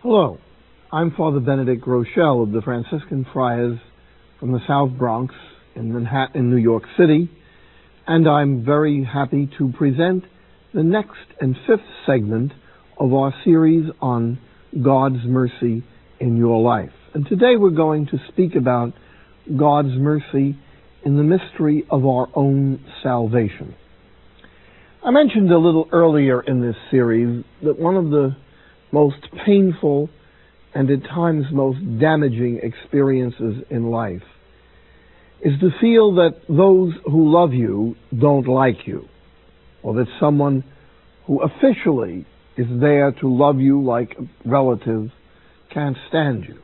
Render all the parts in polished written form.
Hello, I'm Father Benedict Groeschel of the Franciscan Friars from the South Bronx in Manhattan, New York City, and I'm very happy to present the next and fifth segment of our series on God's mercy in your life. And today we're going to speak about God's mercy in the mystery of our own salvation. I mentioned a little earlier in this series that one of the most painful and at times most damaging experiences in life is to feel that those who love you don't like you, or that someone who officially is there to love you like a relative can't stand you.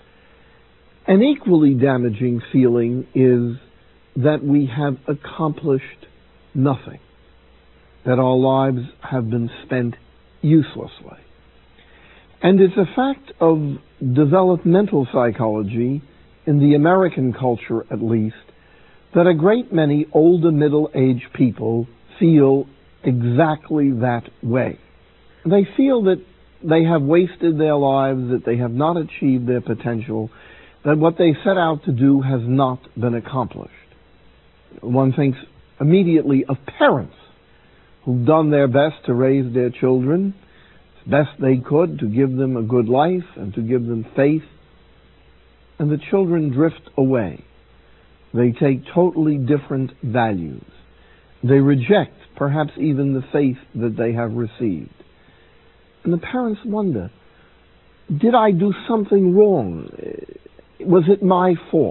An equally damaging feeling is that we have accomplished nothing, that our lives have been spent uselessly. And it's a fact of developmental psychology, in the American culture at least, that a great many older middle-aged people feel exactly that way. They feel that they have wasted their lives, that they have not achieved their potential, that what they set out to do has not been accomplished. One thinks immediately of parents who've done their best to raise their children best they could, to give them a good life and to give them faith, and the children drift away. They take totally different values. They reject perhaps even the faith that they have received. And the parents wonder, did I do something wrong? Was it my fault?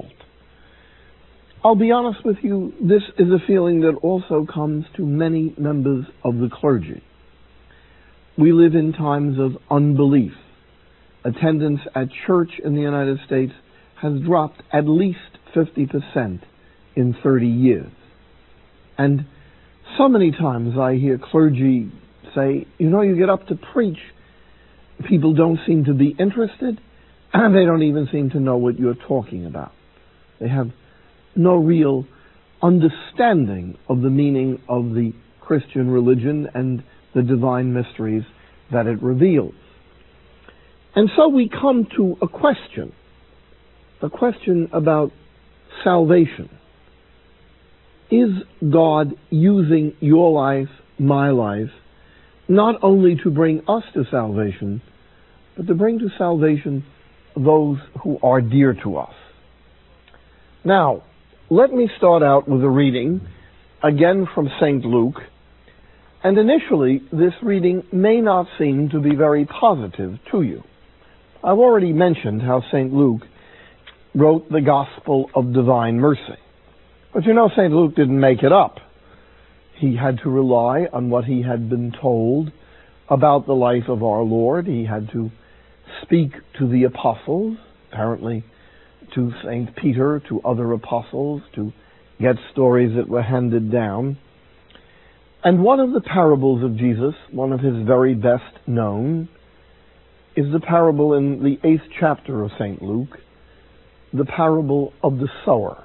I'll be honest with you, this is a feeling that also comes to many members of the clergy. We live in times of unbelief. Attendance at church in the United States has dropped at least 50% in 30 years. And so many times I hear clergy say, you get up to preach, people don't seem to be interested, and they don't even seem to know what you're talking about. They have no real understanding of the meaning of the Christian religion and the divine mysteries that it reveals. And so we come to a question about salvation. Is God using your life, my life, not only to bring us to salvation, but to bring to salvation those who are dear to us? Now, let me start out with a reading, again from St. Luke. And initially, this reading may not seem to be very positive to you. I've already mentioned how St. Luke wrote the Gospel of Divine Mercy. But St. Luke didn't make it up. He had to rely on what he had been told about the life of our Lord. He had to speak to the apostles, apparently to St. Peter, to other apostles, to get stories that were handed down. And one of the parables of Jesus, one of his very best known, is the parable in the 8th chapter of St. Luke, the parable of the sower.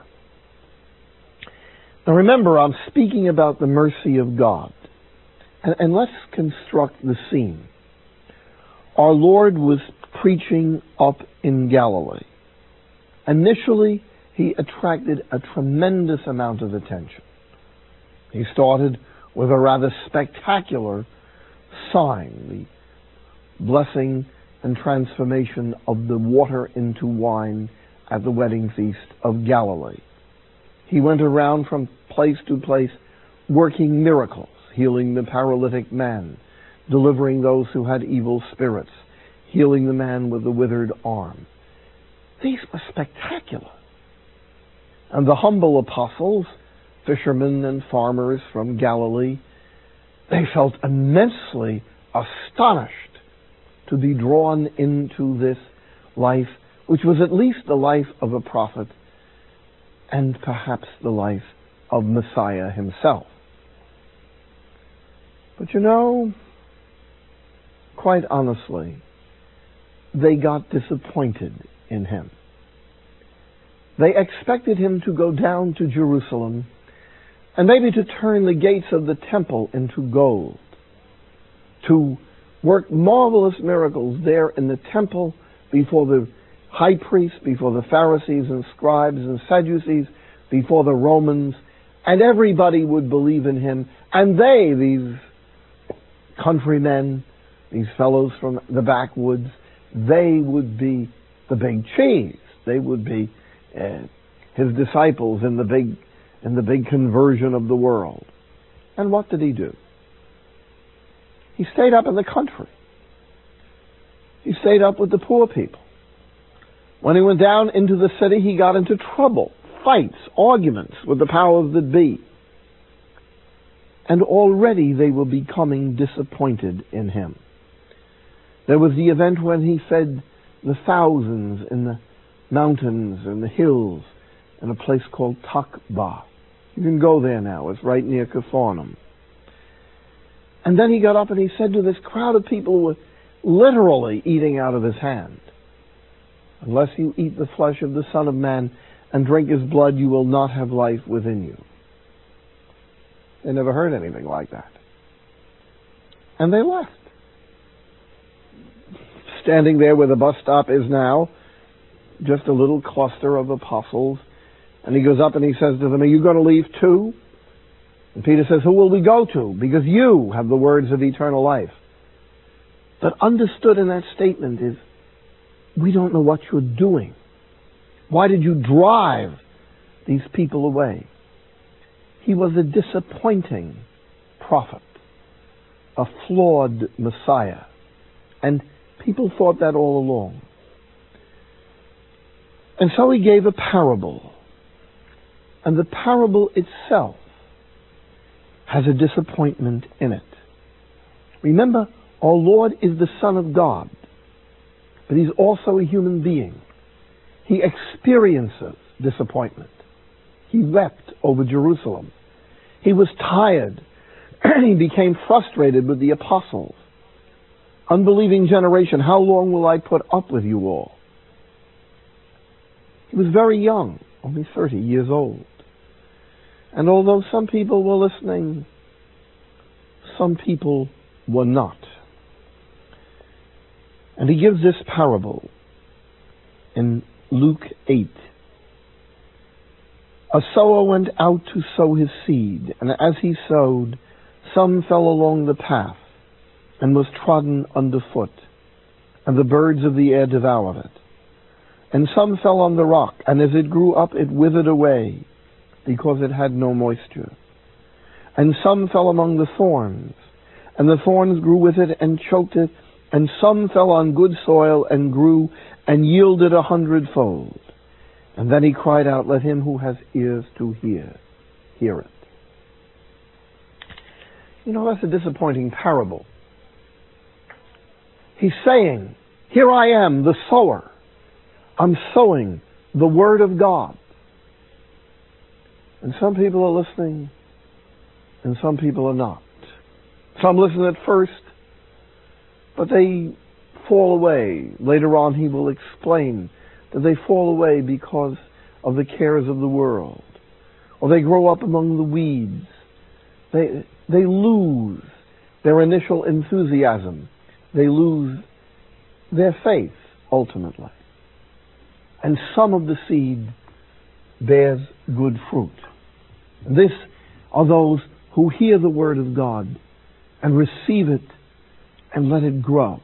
Now remember, I'm speaking about the mercy of God. And let's construct the scene. Our Lord was preaching up in Galilee. Initially, he attracted a tremendous amount of attention. He started with a rather spectacular sign, the blessing and transformation of the water into wine at the wedding feast of Galilee. He went around from place to place working miracles, healing the paralytic man, delivering those who had evil spirits, healing the man with the withered arm. These were spectacular. And the humble apostles, fishermen and farmers from Galilee, they felt immensely astonished to be drawn into this life, which was at least the life of a prophet and perhaps the life of Messiah himself. But quite honestly, they got disappointed in him. They expected him to go down to Jerusalem and maybe to turn the gates of the temple into gold, to worked marvelous miracles there in the temple before the high priests, before the Pharisees and scribes and Sadducees, before the Romans, and everybody would believe in him. And they, these countrymen, these fellows from the backwoods, they would be the big cheese. They would be his disciples in the big conversion of the world. And what did he do? He stayed up in the country. He stayed up with the poor people. When he went down into the city, he got into trouble, fights, arguments with the powers that be. And already they were becoming disappointed in him. There was the event when he fed the thousands in the mountains and the hills in a place called Takba. You can go there now. It's right near Capharnaum. And then he got up and he said to this crowd of people who were literally eating out of his hand, "Unless you eat the flesh of the Son of Man and drink his blood, you will not have life within you." They never heard anything like that. And they left. Standing there where the bus stop is now, just a little cluster of apostles. And he goes up and he says to them, "Are you going to leave too?" And Peter says, "Who will we go to? Because you have the words of eternal life." But understood in that statement is, we don't know what you're doing. Why did you drive these people away? He was a disappointing prophet, a flawed Messiah. And people thought that all along. And so he gave a parable. And the parable itself has a disappointment in it. Remember, our Lord is the Son of God, but he's also a human being. He experiences disappointment. He wept over Jerusalem. He was tired. He became frustrated with the apostles. Unbelieving generation, how long will I put up with you all? He was very young, only 30 years old. And although some people were listening, some people were not. And he gives this parable in Luke 8. A sower went out to sow his seed, and as he sowed, some fell along the path and was trodden underfoot, and the birds of the air devoured it. And some fell on the rock, and as it grew up, it withered away, because it had no moisture. And some fell among the thorns, and the thorns grew with it and choked it. And some fell on good soil and grew and yielded 100-fold. And then he cried out, "Let him who has ears to hear it." You know, that's a disappointing parable. He's saying, here I am, the sower. I'm sowing the Word of God. And some people are listening, and some people are not. Some listen at first, but they fall away. Later on he will explain that they fall away because of the cares of the world. Or they grow up among the weeds. They lose their initial enthusiasm. They lose their faith, ultimately. And some of the seed bears good fruit. This are those who hear the Word of God and receive it and let it grow.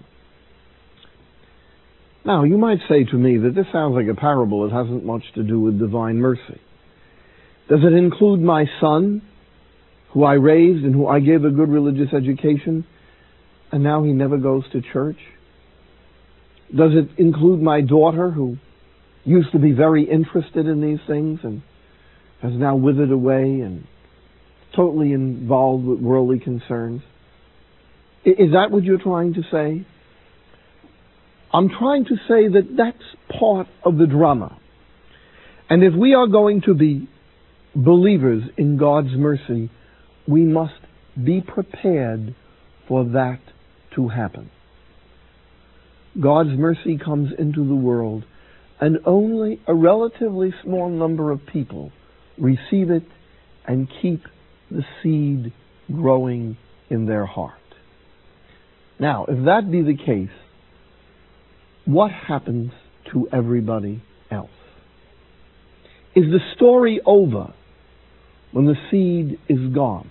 Now, you might say to me that this sounds like a parable. It hasn't much to do with divine mercy. Does it include my son, who I raised and who I gave a good religious education, and now he never goes to church? Does it include my daughter, who used to be very interested in these things and has now withered away and totally involved with worldly concerns? Is that what you're trying to say? I'm trying to say that that's part of the drama. And if we are going to be believers in God's mercy, we must be prepared for that to happen. God's mercy comes into the world, and only a relatively small number of people receive it and keep the seed growing in their heart. Now, if that be the case, what happens to everybody else? Is the story over when the seed is gone?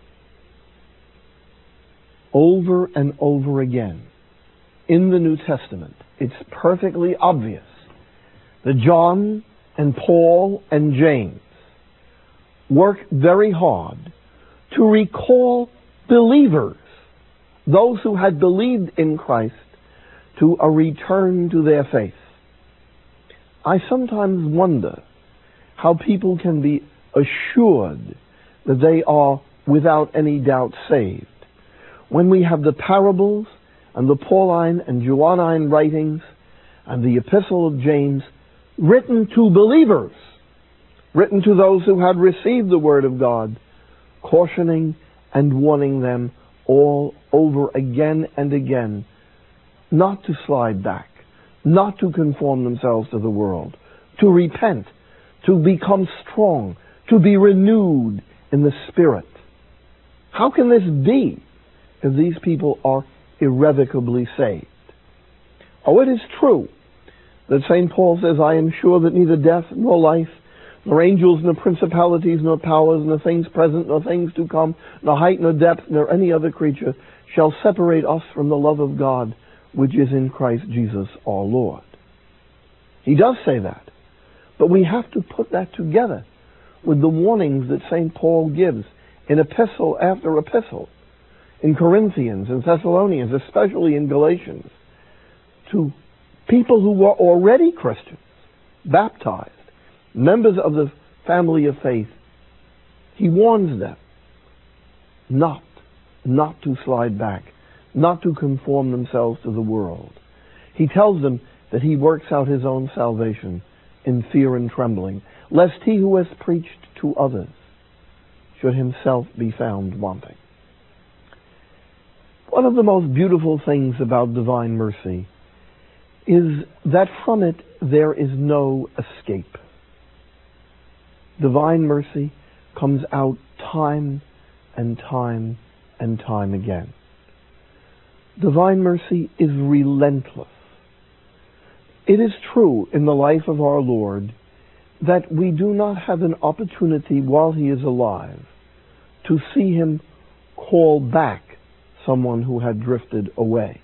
Over and over again in the New Testament, it's perfectly obvious that John and Paul and James work very hard to recall believers, those who had believed in Christ, to a return to their faith. I sometimes wonder how people can be assured that they are without any doubt saved when we have the parables and the Pauline and Johannine writings and the Epistle of James written to believers, written to those who had received the Word of God, cautioning and warning them all over again and again not to slide back, not to conform themselves to the world, to repent, to become strong, to be renewed in the Spirit. How can this be if these people are irrevocably saved? Oh, it is true that St. Paul says, I am sure that neither death nor life, nor angels, nor principalities, nor powers, nor things present, nor things to come, nor height, nor depth, nor any other creature shall separate us from the love of God, which is in Christ Jesus our Lord. He does say that. But we have to put that together with the warnings that St. Paul gives in epistle after epistle, in Corinthians and Thessalonians, especially in Galatians, to people who were already Christians, baptized, members of the family of faith. He warns them not to slide back, not to conform themselves to the world. He tells them that he works out his own salvation in fear and trembling, lest he who has preached to others should himself be found wanting. One of the most beautiful things about divine mercy is that from it there is no escape. Divine mercy comes out time and time and time again. Divine mercy is relentless. It is true in the life of our Lord that we do not have an opportunity while he is alive to see him call back someone who had drifted away.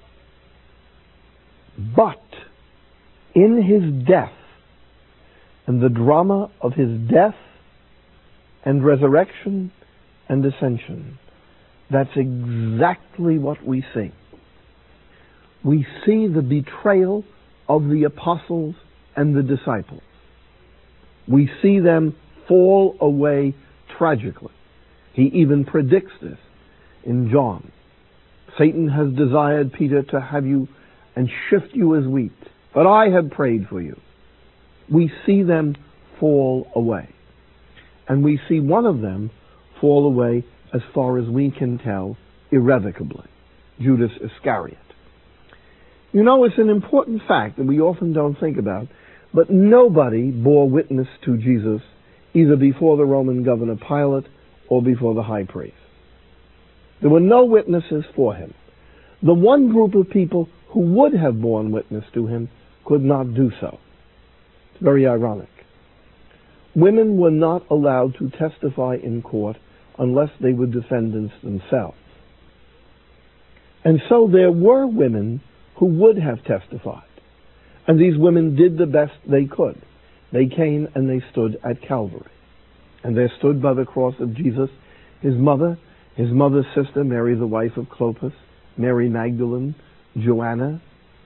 But in his death, and the drama of his death and resurrection and ascension, that's exactly what we see. We see the betrayal of the apostles and the disciples. We see them fall away tragically. He even predicts this in John. Satan has desired, Peter, to have you and shift you as wheat, but I have prayed for you. We see them fall away. And we see one of them fall away, as far as we can tell, irrevocably. Judas Iscariot. You know, it's an important fact that we often don't think about, but nobody bore witness to Jesus either before the Roman governor Pilate or before the high priest. There were no witnesses for him. The one group of people who would have borne witness to him could not do so. It's very ironic. Women were not allowed to testify in court unless they were defendants themselves. And so there were women who would have testified. And these women did the best they could. They came and they stood at Calvary. And there stood by the cross of Jesus his mother's sister, Mary the wife of Clopas, Mary Magdalene, Joanna,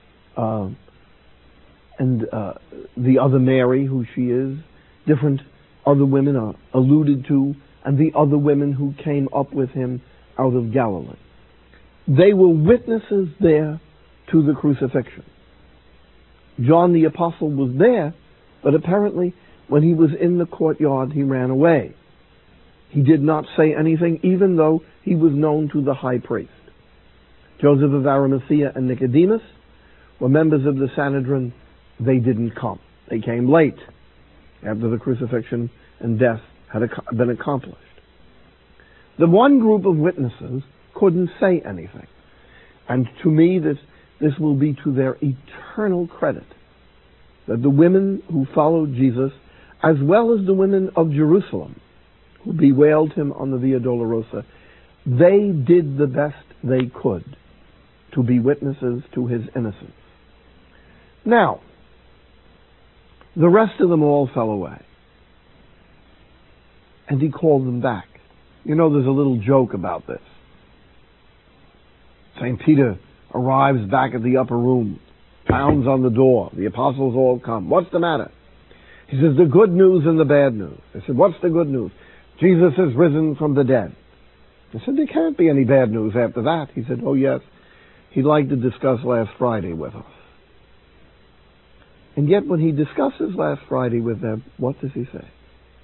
and the other Mary, who she is. Different other women are alluded to, and the other women who came up with him out of Galilee. They were witnesses there to the crucifixion. John the Apostle was there, but apparently when he was in the courtyard, he ran away. He did not say anything, even though he was known to the high priest. Joseph of Arimathea and Nicodemus were members of the Sanhedrin. They didn't come. They came late, after the crucifixion and death had been accomplished. The one group of witnesses couldn't say anything. And to me, this will be to their eternal credit that the women who followed Jesus, as well as the women of Jerusalem, who bewailed him on the Via Dolorosa, they did the best they could to be witnesses to his innocence. Now, the rest of them all fell away. And he called them back. You know, there's a little joke about this. St. Peter arrives back at the upper room, pounds on the door. The apostles all come. What's the matter? He says, the good news and the bad news. They said, what's the good news? Jesus has risen from the dead. I said, there can't be any bad news after that. He said, oh yes, he'd like to discuss last Friday with us. And yet when he discusses last Friday with them, what does he say?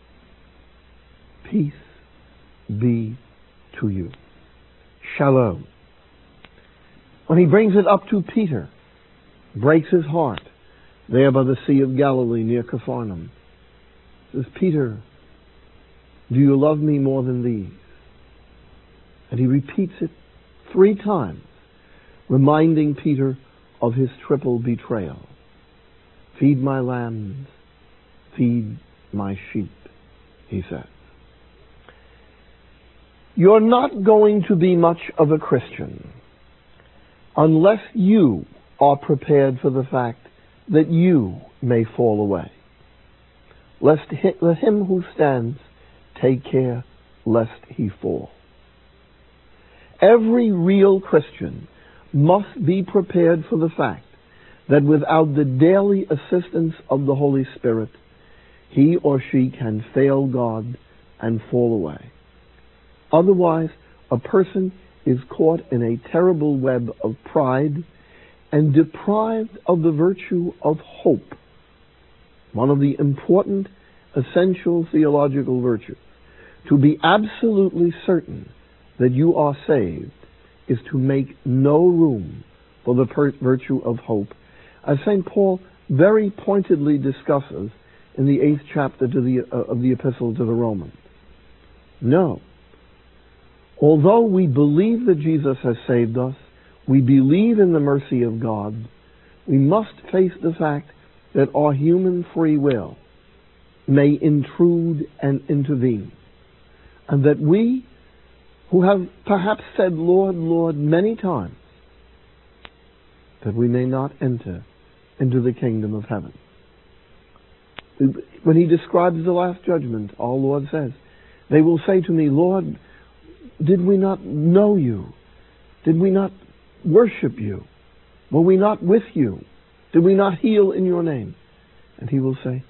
Peace be to you. Shalom. When he brings it up to Peter, breaks his heart, there by the Sea of Galilee near Capharnaum, says, Peter, do you love me more than these? And he repeats it 3 times, reminding Peter of his triple betrayal. Feed my lambs, feed my sheep, he says. You're not going to be much of a Christian unless you are prepared for the fact that you may fall away. Let him who stands take care lest he fall. Every real Christian must be prepared for the fact that without the daily assistance of the Holy Spirit, he or she can fail God and fall away. Otherwise, a person is caught in a terrible web of pride and deprived of the virtue of hope, one of the important, essential theological virtues. To be absolutely certain that you are saved is to make no room for the virtue of hope, as St. Paul very pointedly discusses in the 8th chapter of the Epistle to the Romans. No. Although we believe that Jesus has saved us, we believe in the mercy of God, we must face the fact that our human free will may intrude and intervene, and that we, who have perhaps said, Lord, Lord, many times, that we may not enter into the kingdom of heaven. When he describes the last judgment, our Lord says, they will say to me, Lord, did we not know you? Did we not worship you? Were we not with you? Did we not heal in your name? And he will say,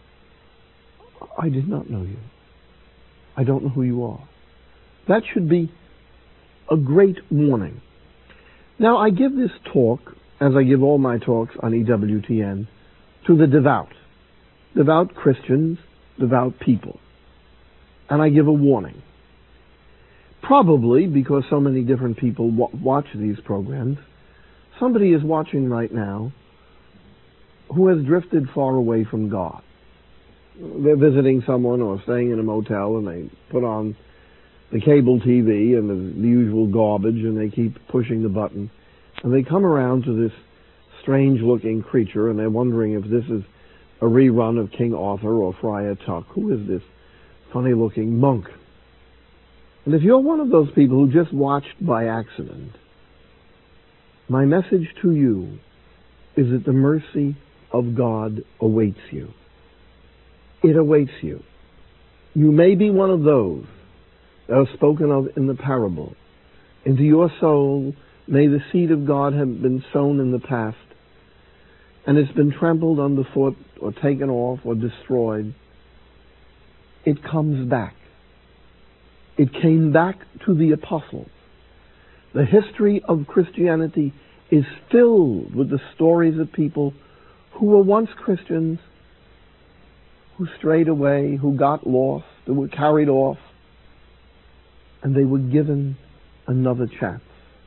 I did not know you. I don't know who you are. That should be a great warning. Now, I give this talk, as I give all my talks on EWTN, to the devout Christians, devout people. And I give a warning. Probably because so many different people watch these programs, somebody is watching right now who has drifted far away from God. They're visiting someone or staying in a motel and they put on the cable TV and the usual garbage and they keep pushing the button. And they come around to this strange-looking creature and they're wondering if this is a rerun of King Arthur or Friar Tuck. Who is this funny-looking monk? And if you're one of those people who just watched by accident, my message to you is that the mercy of God awaits you. It awaits you. You may be one of those that are spoken of in the parable. Into your soul may the seed of God have been sown in the past, and it's been trampled underfoot or taken off or destroyed. It comes back. It came back to the apostles. The history of Christianity is filled with the stories of people who were once Christians, who strayed away, who got lost, who were carried off, and they were given another chance.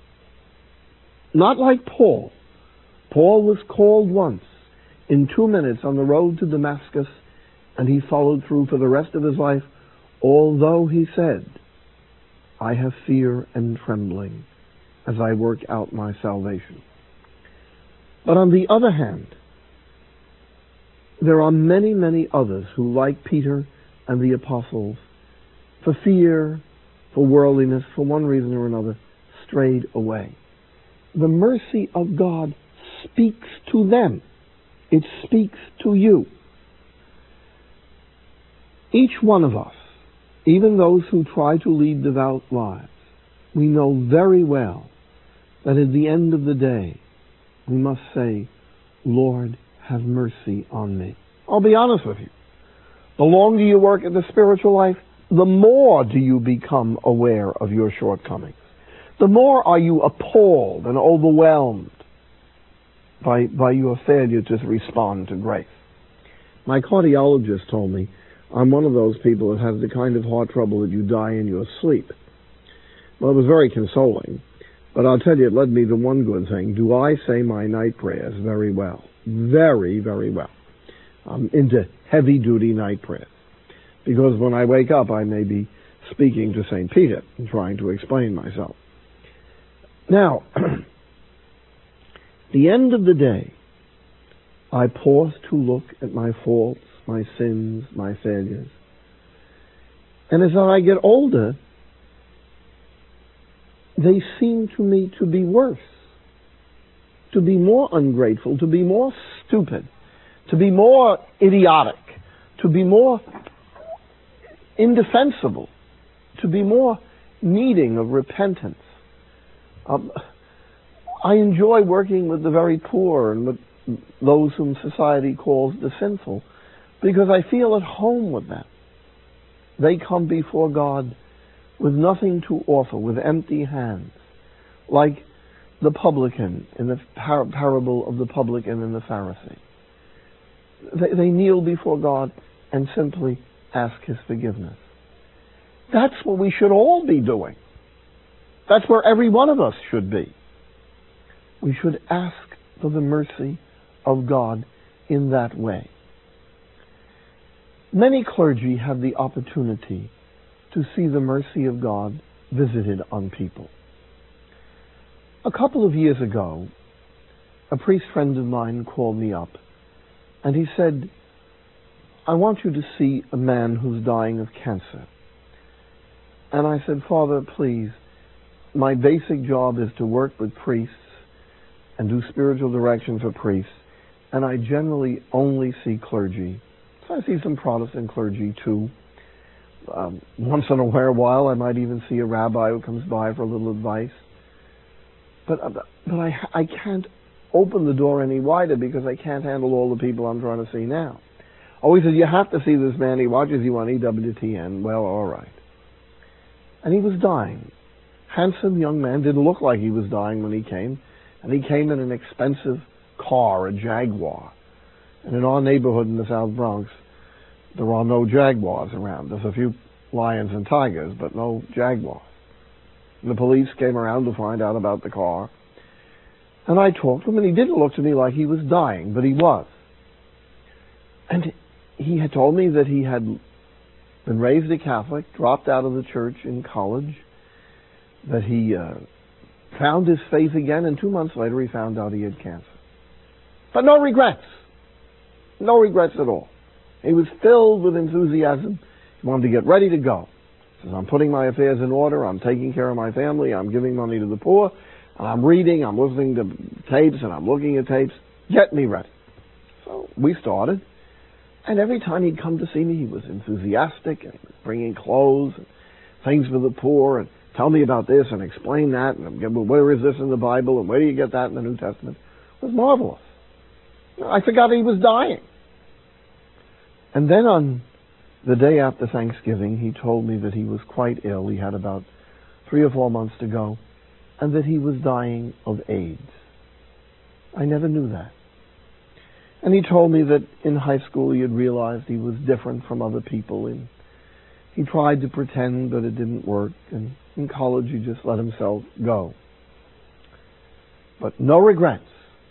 Not like Paul. Paul was called once in 2 minutes on the road to Damascus, and he followed through for the rest of his life, although he said, I have fear and trembling as I work out my salvation. But on the other hand, there are many, many others who, like Peter and the apostles, for fear, for worldliness, for one reason or another, strayed away. The mercy of God speaks to them. It speaks to you. Each one of us, even those who try to lead devout lives, we know very well that at the end of the day, we must say, Lord, have mercy on me. I'll be honest with you. The longer you work in the spiritual life, the more do you become aware of your shortcomings. The more are you appalled and overwhelmed by your failure to respond to grace. My cardiologist told me I'm one of those people that has the kind of heart trouble that you die in your sleep. Well, it was very consoling, but I'll tell you, it led me to one good thing. Do I say my night prayers very well? Very, very well. I'm into heavy-duty night prayers, because when I wake up, I may be speaking to St. Peter and trying to explain myself. Now, the end of the day, I pause to look at my faults, my sins, my failures. And as I get older, they seem to me to be worse, to be more ungrateful, to be more stupid, to be more idiotic, to be more indefensible, to be more needing of repentance. I enjoy working with the very poor and with those whom society calls the sinful, because I feel at home with them. They come before God with nothing to offer, with empty hands, like the publican in the parable of the publican and the Pharisee. They kneel before God and simply ask His forgiveness. That's what we should all be doing. That's where every one of us should be. We should ask for the mercy of God in that way. Many clergy have the opportunity to see the mercy of God visited on people. A couple of years ago, a priest friend of mine called me up and he said, I want you to see a man who's dying of cancer. And I said, Father, please, my basic job is to work with priests and do spiritual direction for priests, and I generally only see clergy. So I see some Protestant clergy too. Once in a while, I might even see a rabbi who comes by for a little advice. But I can't open the door any wider because I can't handle all the people I'm trying to see now. Oh, he said, you have to see this man. He watches you on EWTN. Well, all right. And he was dying. Handsome young man, didn't look like he was dying when he came. And he came in an expensive car, a Jaguar. And in our neighborhood in the South Bronx, there are no Jaguars around. There's a few lions and tigers, but no Jaguars. And the police came around to find out about the car. And I talked to him, and he didn't look to me like he was dying, but he was. And he had told me that he had been raised a Catholic, dropped out of the church in college, that he found his faith again, and 2 months later he found out he had cancer. But no regrets. No regrets at all. He was filled with enthusiasm. He wanted to get ready to go. He says, I'm putting my affairs in order, I'm taking care of my family, I'm giving money to the poor, and I'm reading, I'm listening to tapes, and I'm looking at tapes. Get me ready. So we started, and every time he'd come to see me, he was enthusiastic, and he was bringing clothes and things for the poor, and tell me about this and explain that, and well, where is this in the Bible, and where do you get that in the New Testament? It was marvelous. I forgot he was dying. And then on the day after Thanksgiving, he told me that he was quite ill. He had about 3 or 4 months to go, and that he was dying of AIDS. I never knew that. And he told me that in high school he had realized he was different from other people, and he tried to pretend, but it didn't work, and in college he just let himself go. But no regrets.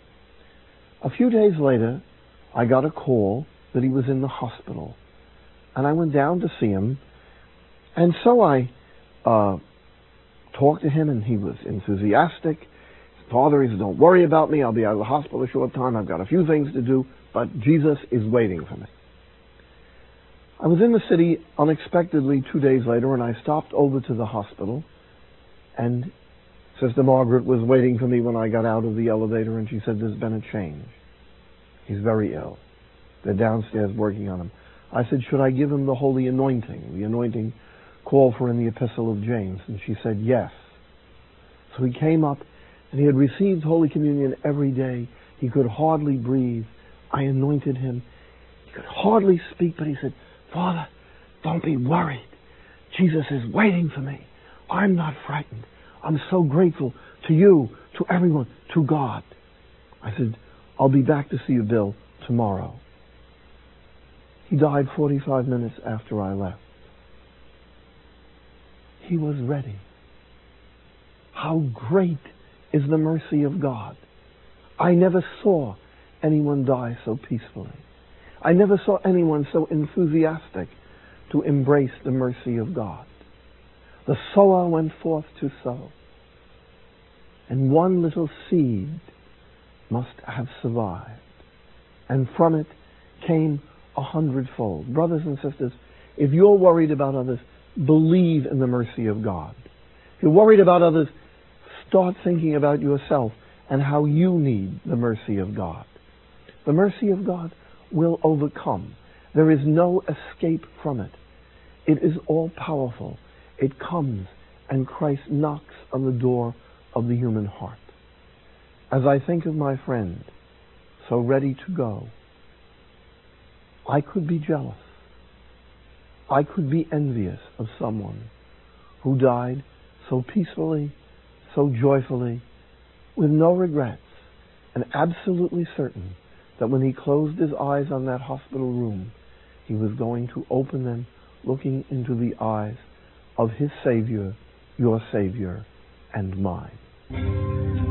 A few days later, I got a call that he was in the hospital, and I went down to see him, and so I talked to him, and he was enthusiastic. Father, he said, don't worry about me. I'll be out of the hospital a short time. I've got a few things to do, but Jesus is waiting for me. I was in the city unexpectedly 2 days later, and I stopped over to the hospital, and Sister Margaret was waiting for me when I got out of the elevator, and she said, there's been a change. He's very ill. They're downstairs working on him. I said, should I give him the holy anointing, the anointing called for in the Epistle of James? And she said, yes. So he came up, and he had received Holy Communion every day. He could hardly breathe. I anointed him. He could hardly speak, but he said, Father, don't be worried. Jesus is waiting for me. I'm not frightened. I'm so grateful to you, to everyone, to God. I said, I'll be back to see you, Bill, tomorrow. He died 45 minutes after I left. He was ready. How great is the mercy of God. I never saw anyone die so peacefully. I never saw anyone so enthusiastic to embrace the mercy of God. The sower went forth to sow, and one little seed must have survived, and from it came 100-fold. Brothers and sisters, if you're worried about others, believe in the mercy of God. If you're worried about others, start thinking about yourself and how you need the mercy of God. The mercy of God will overcome. There is no escape from it. It is all-powerful. It comes, and Christ knocks on the door of the human heart. As I think of my friend, so ready to go, I could be jealous. I could be envious of someone who died so peacefully, so joyfully, with no regrets, and absolutely certain that when he closed his eyes on that hospital room, he was going to open them looking into the eyes of his Savior, your Savior, and mine.